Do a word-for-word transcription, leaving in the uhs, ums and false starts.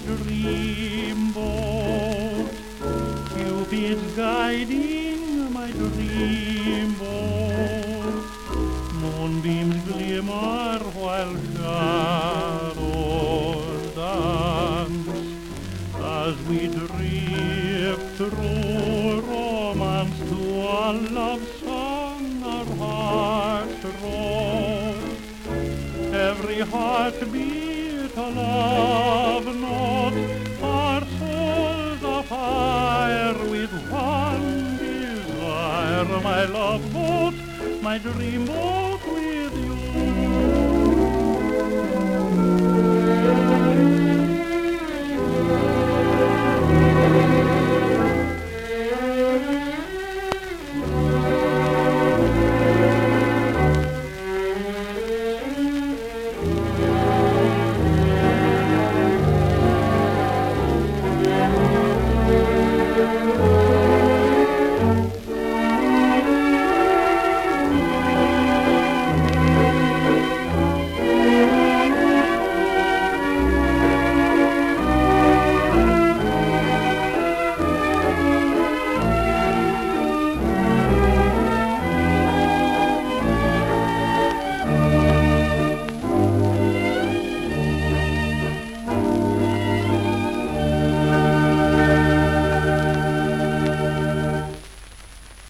dream boat. Cupid's guiding my dream boat. Moonbeams glimmer while shadows dance as we drift through romance to a love song our hearts wrote. Every heartbeat a love note, our souls afire with one desire. My love boat, my dream boat,